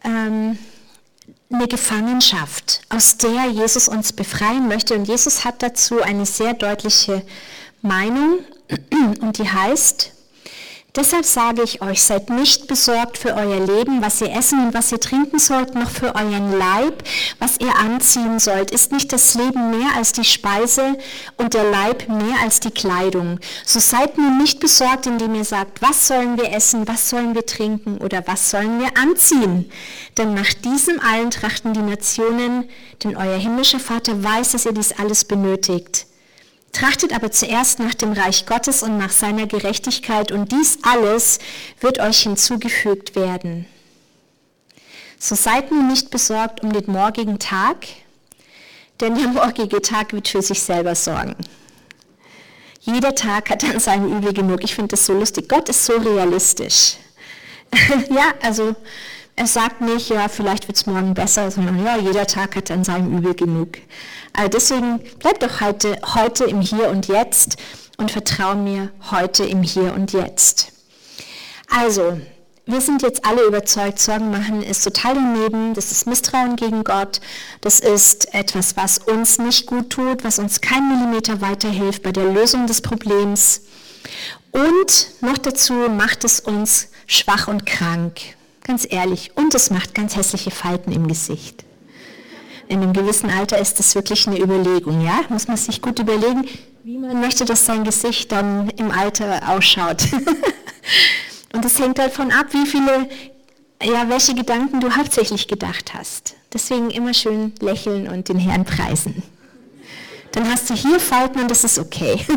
eine Gefangenschaft, aus der Jesus uns befreien möchte. Und Jesus hat dazu eine sehr deutliche Meinung und die heißt: Deshalb sage ich euch, seid nicht besorgt für euer Leben, was ihr essen und was ihr trinken sollt, noch für euren Leib, was ihr anziehen sollt. Ist nicht das Leben mehr als die Speise und der Leib mehr als die Kleidung? So seid nun nicht besorgt, indem ihr sagt, was sollen wir essen, was sollen wir trinken oder was sollen wir anziehen? Denn nach diesem allen trachten die Nationen, denn euer himmlischer Vater weiß, dass ihr dies alles benötigt. Trachtet aber zuerst nach dem Reich Gottes und nach seiner Gerechtigkeit, und dies alles wird euch hinzugefügt werden. So seid nun nicht besorgt um den morgigen Tag, denn der morgige Tag wird für sich selber sorgen. Jeder Tag hat an seinem Übel genug. Ich finde das so lustig. Gott ist so realistisch. Ja, also er sagt nicht, ja, vielleicht wird es morgen besser, sondern ja, jeder Tag hat an seinem Übel genug. Deswegen bleib doch heute im Hier und Jetzt und vertrau mir heute im Hier und Jetzt. Also, wir sind jetzt alle überzeugt, Sorgen machen ist total daneben, das ist Misstrauen gegen Gott, das ist etwas, was uns nicht gut tut, was uns keinen Millimeter weiterhilft bei der Lösung des Problems. Und noch dazu macht es uns schwach und krank, ganz ehrlich, und es macht ganz hässliche Falten im Gesicht. In einem gewissen Alter ist das wirklich eine Überlegung, ja? Muss man sich gut überlegen, wie man möchte, dass sein Gesicht dann im Alter ausschaut. Und das hängt davon ab, welche Gedanken du hauptsächlich gedacht hast. Deswegen immer schön lächeln und den Herrn preisen. Dann hast du hier Falten und das ist okay.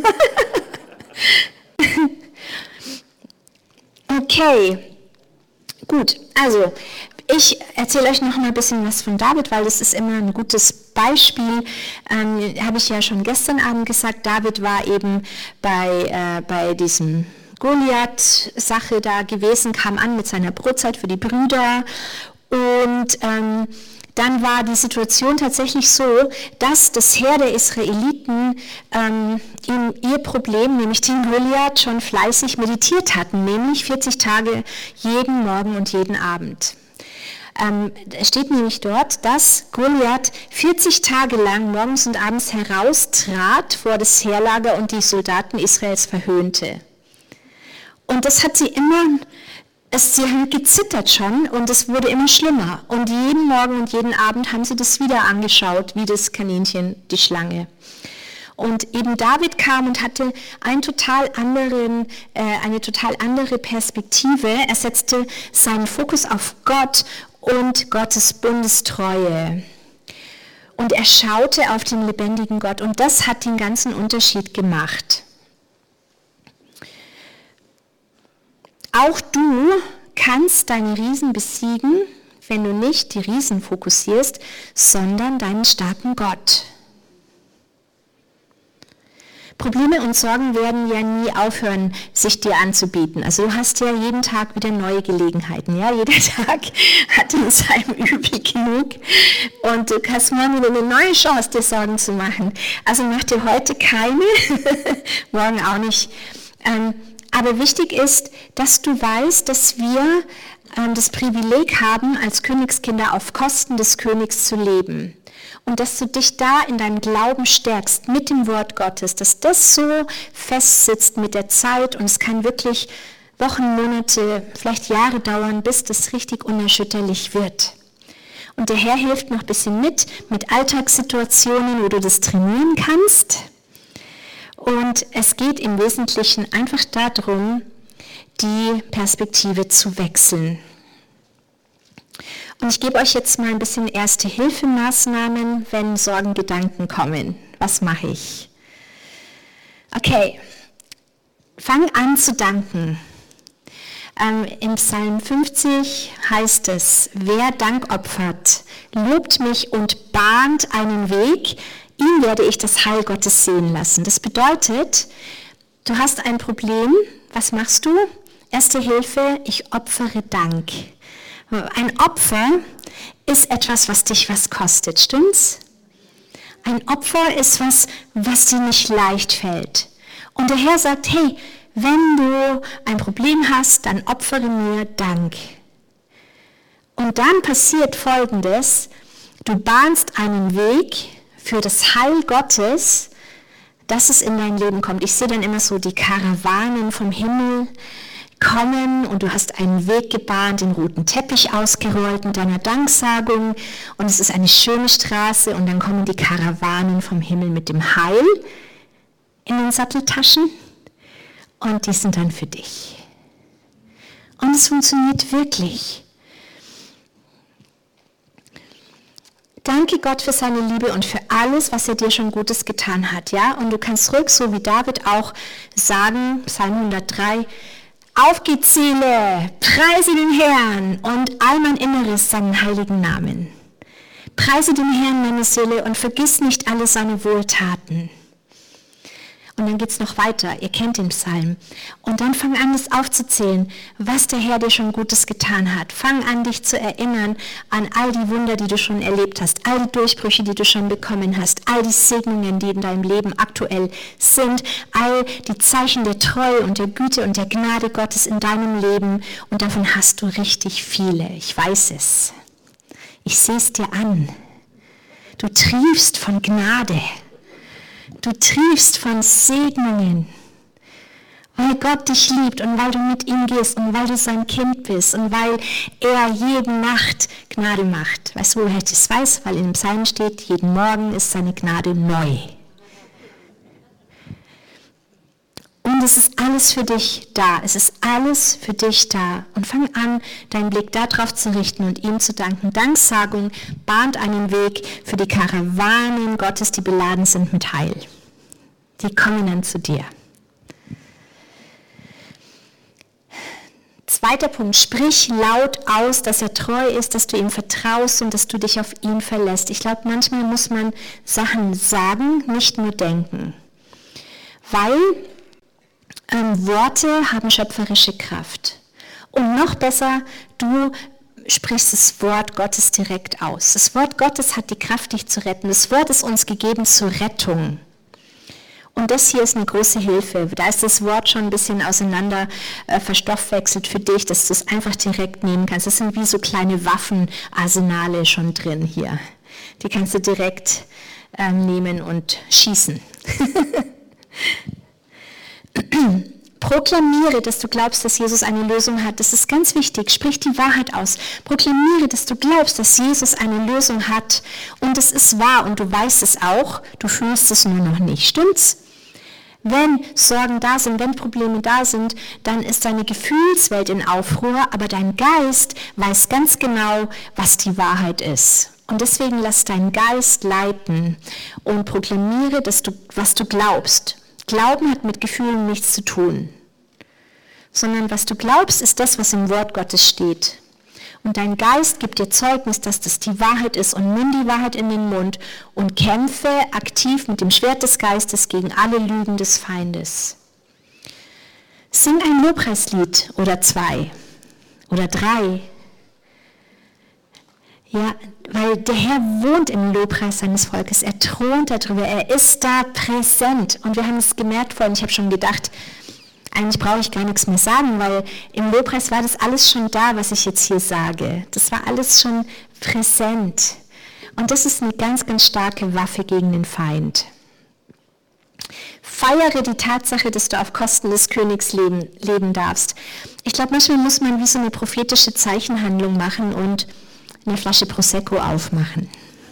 Okay, gut, also ich erzähle euch noch mal ein bisschen was von David, weil das ist immer ein gutes Beispiel. Habe ich ja schon gestern Abend gesagt, David war eben bei diesem Goliath-Sache da gewesen, kam an mit seiner Brotzeit für die Brüder und dann war die Situation tatsächlich so, dass das Heer der Israeliten ihr Problem, nämlich den Goliath, schon fleißig meditiert hatten, nämlich 40 Tage jeden Morgen und jeden Abend. Es steht nämlich dort, dass Goliath 40 Tage lang morgens und abends heraustrat vor das Heerlager und die Soldaten Israels verhöhnte. Und das hat sie haben gezittert schon und es wurde immer schlimmer. Und jeden Morgen und jeden Abend haben sie das wieder angeschaut, wie das Kaninchen, die Schlange. Und eben David kam und hatte eine total andere Perspektive. Er setzte seinen Fokus auf Gott und Gottes Bundestreue. Und er schaute auf den lebendigen Gott und das hat den ganzen Unterschied gemacht. Auch du kannst deine Riesen besiegen, wenn du nicht die Riesen fokussierst, sondern deinen starken Gott. Probleme und Sorgen werden ja nie aufhören, sich dir anzubieten. Also du hast ja jeden Tag wieder neue Gelegenheiten. Ja? Jeder Tag hat in seinem Übel genug und du hast morgen wieder eine neue Chance, dir Sorgen zu machen. Also mach dir heute keine, morgen auch nicht. Aber wichtig ist, dass du weißt, dass wir das Privileg haben, als Königskinder auf Kosten des Königs zu leben. Und dass du dich da in deinem Glauben stärkst mit dem Wort Gottes, dass das so fest sitzt mit der Zeit und es kann wirklich Wochen, Monate, vielleicht Jahre dauern, bis das richtig unerschütterlich wird. Und der Herr hilft noch ein bisschen mit Alltagssituationen, wo du das trainieren kannst. Und es geht im Wesentlichen einfach darum, die Perspektive zu wechseln. Und ich gebe euch jetzt mal ein bisschen Erste-Hilfe-Maßnahmen, wenn Sorgengedanken kommen. Was mache ich? Okay, fang an zu danken. Im Psalm 50 heißt es, wer Dank opfert, lobt mich und bahnt einen Weg, ihm werde ich das Heil Gottes sehen lassen. Das bedeutet, du hast ein Problem, was machst du? Erste Hilfe, ich opfere Dank. Ein Opfer ist etwas, was dich was kostet, stimmt's? Ein Opfer ist was dir nicht leicht fällt. Und der Herr sagt, hey, wenn du ein Problem hast, dann opfere mir Dank. Und dann passiert Folgendes, du bahnst einen Weg für das Heil Gottes, dass es in dein Leben kommt. Ich sehe dann immer so die Karawanen vom Himmel kommen und du hast einen Weg gebahnt, den roten Teppich ausgerollt mit deiner Danksagung und es ist eine schöne Straße und dann kommen die Karawanen vom Himmel mit dem Heil in den Satteltaschen und die sind dann für dich. Und es funktioniert wirklich. Danke Gott für seine Liebe und für alles, was er dir schon Gutes getan hat, ja? Und du kannst ruhig, so wie David auch sagen, Psalm 103, auf geht's Seele, preise den Herrn und all mein Inneres seinen heiligen Namen. Preise den Herrn, meine Seele, und vergiss nicht alle seine Wohltaten. Und dann geht's noch weiter, ihr kennt den Psalm. Und dann fang an, das aufzuzählen, was der Herr dir schon Gutes getan hat. Fang an, dich zu erinnern an all die Wunder, die du schon erlebt hast, all die Durchbrüche, die du schon bekommen hast, all die Segnungen, die in deinem Leben aktuell sind, all die Zeichen der Treue und der Güte und der Gnade Gottes in deinem Leben. Und davon hast du richtig viele, ich weiß es. Ich sehe es dir an. Du triefst von Gnade. Du triefst von Segnungen, weil Gott dich liebt und weil du mit ihm gehst und weil du sein Kind bist und weil er jede Nacht Gnade macht. Weißt du, woher ich das weiß? Weil in dem Psalm steht, jeden Morgen ist seine Gnade neu. Und es ist alles für dich da. Es ist alles für dich da. Und fang an, deinen Blick darauf zu richten und ihm zu danken. Danksagung bahnt einen Weg für die Karawanen Gottes, die beladen sind mit Heil. Die kommen dann zu dir. Zweiter Punkt, sprich laut aus, dass er treu ist, dass du ihm vertraust und dass du dich auf ihn verlässt. Ich glaube, manchmal muss man Sachen sagen, nicht nur denken. Weil Worte haben schöpferische Kraft. Und noch besser, du sprichst das Wort Gottes direkt aus. Das Wort Gottes hat die Kraft, dich zu retten. Das Wort ist uns gegeben zur Rettung. Und das hier ist eine große Hilfe. Da ist das Wort schon ein bisschen auseinander verstoffwechselt für dich, dass du es einfach direkt nehmen kannst. Das sind wie so kleine Waffenarsenale schon drin hier. Die kannst du direkt nehmen und schießen. Proklamiere, dass du glaubst, dass Jesus eine Lösung hat. Das ist ganz wichtig. Sprich die Wahrheit aus. Proklamiere, dass du glaubst, dass Jesus eine Lösung hat. Und es ist wahr und du weißt es auch. Du fühlst es nur noch nicht. Stimmt's? Wenn Sorgen da sind, wenn Probleme da sind, dann ist deine Gefühlswelt in Aufruhr, aber dein Geist weiß ganz genau, was die Wahrheit ist. Und deswegen lass deinen Geist leiten und proklamiere, was du glaubst. Glauben hat mit Gefühlen nichts zu tun, sondern was du glaubst, ist das, was im Wort Gottes steht. Und dein Geist gibt dir Zeugnis, dass das die Wahrheit ist und nimm die Wahrheit in den Mund und kämpfe aktiv mit dem Schwert des Geistes gegen alle Lügen des Feindes. Sing ein Lobpreislied oder 2 oder 3. Ja, weil der Herr wohnt im Lobpreis seines Volkes, er thront darüber, er ist da präsent. Und wir haben es gemerkt vorhin, ich habe schon gedacht, eigentlich brauche ich gar nichts mehr sagen, weil im Lobpreis war das alles schon da, was ich jetzt hier sage. Das war alles schon präsent. Und das ist eine ganz, ganz starke Waffe gegen den Feind. Feiere die Tatsache, dass du auf Kosten des Königs leben darfst. Ich glaube, manchmal muss man wie so eine prophetische Zeichenhandlung machen und eine Flasche Prosecco aufmachen.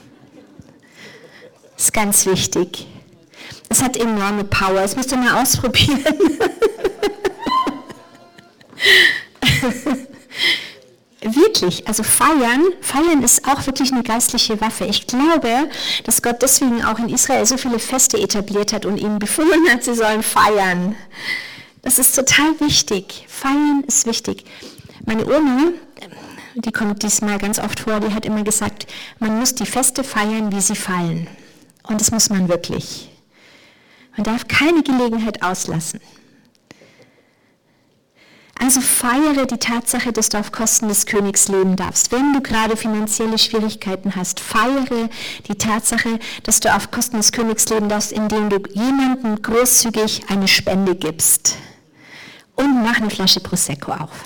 Das ist ganz wichtig. Es hat enorme Power. Das müsst ihr mal ausprobieren. wirklich, also feiern ist auch wirklich eine geistliche Waffe. Ich glaube, dass Gott deswegen auch in Israel so viele Feste etabliert hat und ihnen befohlen hat, sie sollen feiern. Das ist total wichtig. Feiern ist wichtig. Meine Oma, die kommt diesmal ganz oft vor, die hat immer gesagt, man muss die Feste feiern, wie sie fallen. Und das muss man wirklich. Man darf keine Gelegenheit auslassen. Also feiere die Tatsache, dass du auf Kosten des Königs leben darfst. Wenn du gerade finanzielle Schwierigkeiten hast, feiere die Tatsache, dass du auf Kosten des Königs leben darfst, indem du jemandem großzügig eine Spende gibst. Und mach eine Flasche Prosecco auf.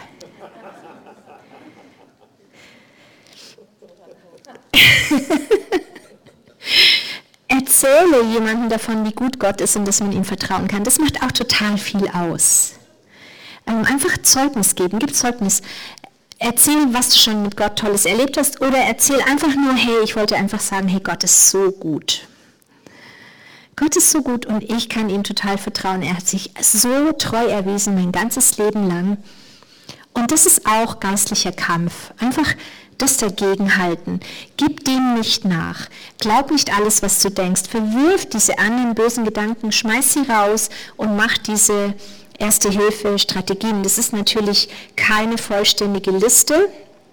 Erzähle jemandem davon, wie gut Gott ist und dass man ihm vertrauen kann. Das macht auch total viel aus. Einfach Zeugnis geben, gib Zeugnis. Erzähl, was du schon mit Gott Tolles erlebt hast, oder erzähl einfach nur, hey, ich wollte einfach sagen, hey, Gott ist so gut. Gott ist so gut und ich kann ihm total vertrauen. Er hat sich so treu erwiesen, mein ganzes Leben lang. Und das ist auch geistlicher Kampf. Einfach das dagegenhalten. Gib dem nicht nach. Glaub nicht alles, was du denkst. Verwirf diese anderen bösen Gedanken, schmeiß sie raus und mach diese Erste-Hilfe-Strategien. Das ist natürlich keine vollständige Liste,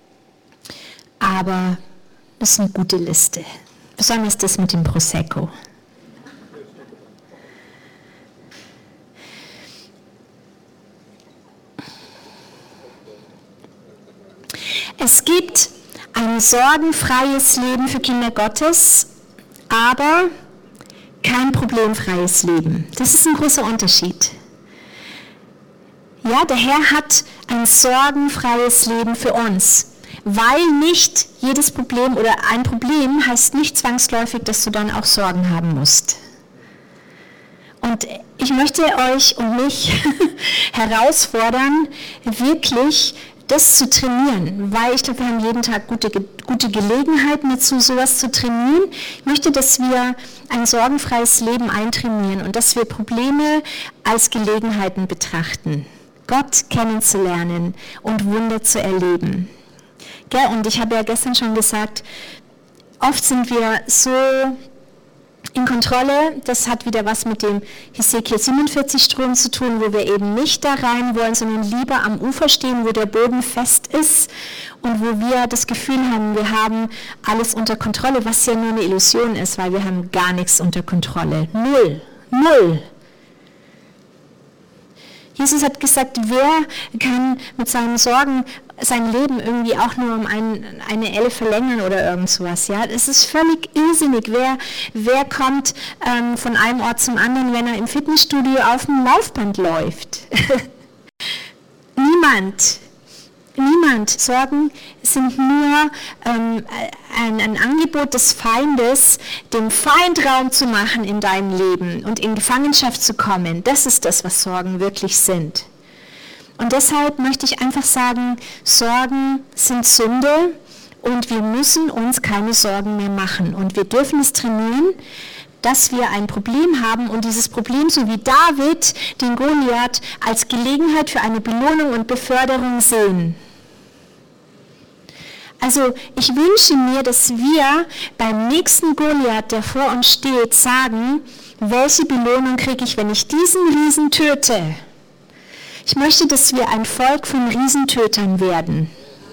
aber das ist eine gute Liste. Besonders das mit dem Prosecco. Es gibt ein sorgenfreies Leben für Kinder Gottes, aber kein problemfreies Leben. Das ist ein großer Unterschied. Ja, der Herr hat ein sorgenfreies Leben für uns, weil nicht jedes Problem oder ein Problem heißt nicht zwangsläufig, dass du dann auch Sorgen haben musst. Und ich möchte euch und mich herausfordern, wirklich das zu trainieren, weil ich glaube, wir haben jeden Tag gute Gelegenheiten dazu, sowas zu trainieren. Ich möchte, dass wir ein sorgenfreies Leben eintrainieren und dass wir Probleme als Gelegenheiten betrachten, Gott kennenzulernen und Wunder zu erleben. Und ich habe ja gestern schon gesagt, oft sind wir so in Kontrolle, das hat wieder was mit dem Hesekiel 47 Strom zu tun, wo wir eben nicht da rein wollen, sondern lieber am Ufer stehen, wo der Boden fest ist und wo wir das Gefühl haben, wir haben alles unter Kontrolle, was ja nur eine Illusion ist, weil wir haben gar nichts unter Kontrolle. Null. Jesus hat gesagt, wer kann mit seinen Sorgen sein Leben irgendwie auch nur um eine Elle verlängern oder irgend sowas. Ja? Es ist völlig irrsinnig. Wer kommt von einem Ort zum anderen, wenn er im Fitnessstudio auf dem Laufband läuft? Niemand. Sorgen sind nur ein Angebot des Feindes, dem Feind Raum zu machen in deinem Leben und in Gefangenschaft zu kommen. Das ist das, was Sorgen wirklich sind. Und deshalb möchte ich einfach sagen, Sorgen sind Sünde und wir müssen uns keine Sorgen mehr machen. Und wir dürfen es trainieren, dass wir ein Problem haben und dieses Problem, so wie David den Goliath, als Gelegenheit für eine Belohnung und Beförderung sehen. Also ich wünsche mir, dass wir beim nächsten Goliath, der vor uns steht, sagen, welche Belohnung kriege ich, wenn ich diesen Riesen töte? Ich möchte, dass wir ein Volk von Riesentötern werden.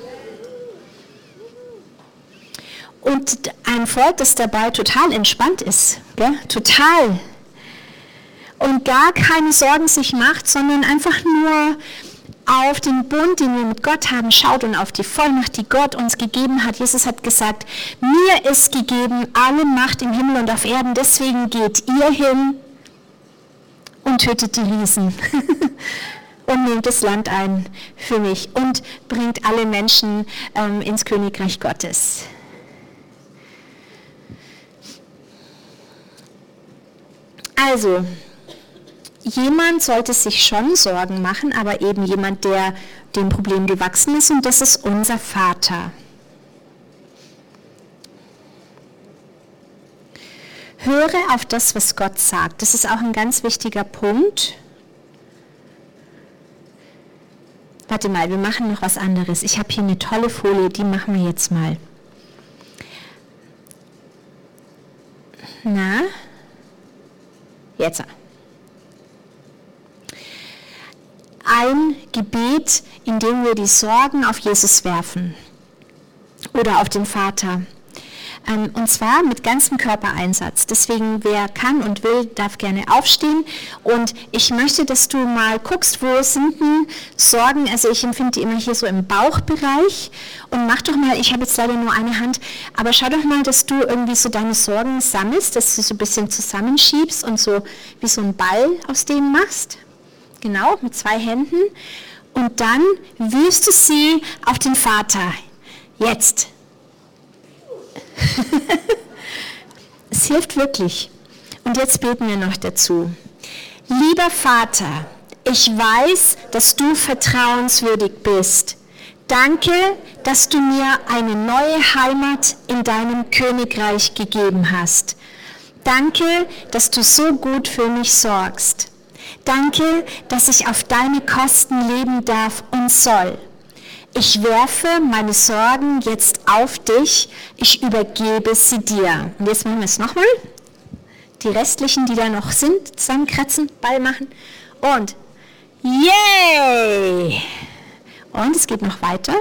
Und ein Volk, das dabei total entspannt ist. Gell? Total. Und gar keine Sorgen sich macht, sondern einfach nur auf den Bund, den wir mit Gott haben, schaut und auf die Vollmacht, die Gott uns gegeben hat. Jesus hat gesagt, mir ist gegeben alle Macht im Himmel und auf Erden, deswegen geht ihr hin und tötet die Riesen. Und nehmt das Land ein für mich und bringt alle Menschen ins Königreich Gottes. Also, jemand sollte sich schon Sorgen machen, aber eben jemand, der dem Problem gewachsen ist, und das ist unser Vater. Höre auf das, was Gott sagt. Das ist auch ein ganz wichtiger Punkt. Warte mal, wir machen noch was anderes. Ich habe hier eine tolle Folie, die machen wir jetzt mal. Na? Jetzt. Ein Gebet, in dem wir die Sorgen auf Jesus werfen oder auf den Vater. Und zwar mit ganzem Körpereinsatz. Deswegen, wer kann und will, darf gerne aufstehen. Und ich möchte, dass du mal guckst, wo sind denn Sorgen, also ich empfinde die immer hier so im Bauchbereich. Und mach doch mal, ich habe jetzt leider nur eine Hand, aber schau doch mal, dass du irgendwie so deine Sorgen sammelst, dass du so ein bisschen zusammenschiebst und so wie so einen Ball aus denen machst. Genau, mit 2 Händen. Und dann wirfst du sie auf den Vater. Jetzt. Es hilft wirklich. Und jetzt beten wir noch dazu. Lieber Vater, ich weiß, dass du vertrauenswürdig bist. Danke, dass du mir eine neue Heimat in deinem Königreich gegeben hast. Danke, dass du so gut für mich sorgst. Danke, dass ich auf deine Kosten leben darf und soll. Ich werfe meine Sorgen jetzt auf dich, ich übergebe sie dir. Und jetzt machen wir es nochmal. Die restlichen, die da noch sind, zusammenkratzen, Ball machen. Und yay! Und es geht noch weiter.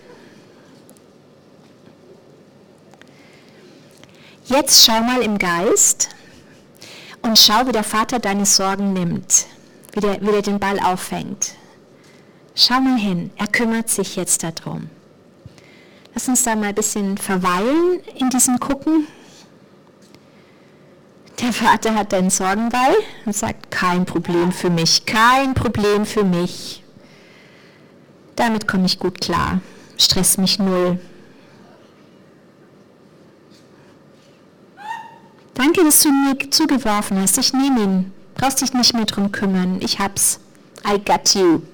Jetzt schau mal im Geist und schau, wie der Vater deine Sorgen nimmt, wie der den Ball auffängt. Schau mal hin, er kümmert sich jetzt darum. Lass uns da mal ein bisschen verweilen in diesem Gucken. Der Vater hat deinen Sorgenball und sagt, kein Problem für mich, kein Problem für mich. Damit komme ich gut klar, stress mich null. Danke, dass du ihn mir zugeworfen hast, ich nehme ihn, brauchst dich nicht mehr drum kümmern, ich hab's. I got you.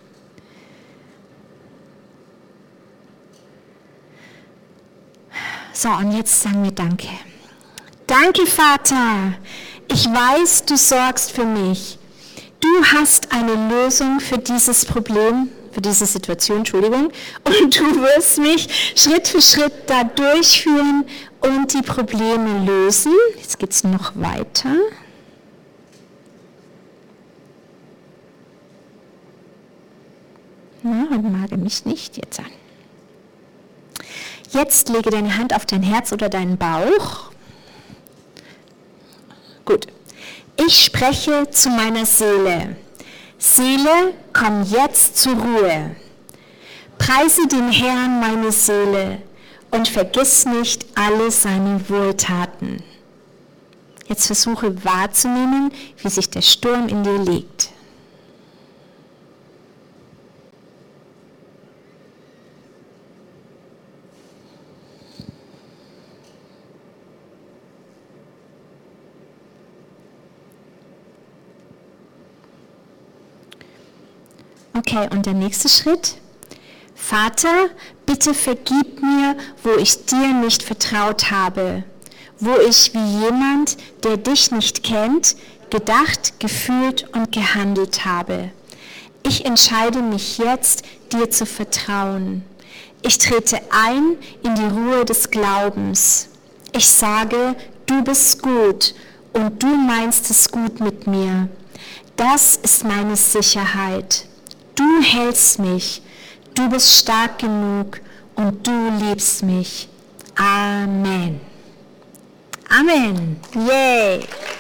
So, und jetzt sagen wir Danke. Danke, Vater. Ich weiß, du sorgst für mich. Du hast eine Lösung für dieses Problem, für diese Situation, Entschuldigung, und du wirst mich Schritt für Schritt da durchführen und die Probleme lösen. Jetzt geht es noch weiter. Na, und mag mich nicht jetzt an. Jetzt lege deine Hand auf dein Herz oder deinen Bauch. Gut. Ich spreche zu meiner Seele. Seele, komm jetzt zur Ruhe. Preise den Herrn, meine Seele, und vergiss nicht alle seine Wohltaten. Jetzt versuche wahrzunehmen, wie sich der Sturm in dir legt. Okay, und der nächste Schritt. Vater, bitte vergib mir, wo ich dir nicht vertraut habe, wo ich wie jemand, der dich nicht kennt, gedacht, gefühlt und gehandelt habe. Ich entscheide mich jetzt, dir zu vertrauen. Ich trete ein in die Ruhe des Glaubens. Ich sage, du bist gut und du meinst es gut mit mir. Das ist meine Sicherheit. Du hältst mich, du bist stark genug und du liebst mich. Amen. Amen. Yay.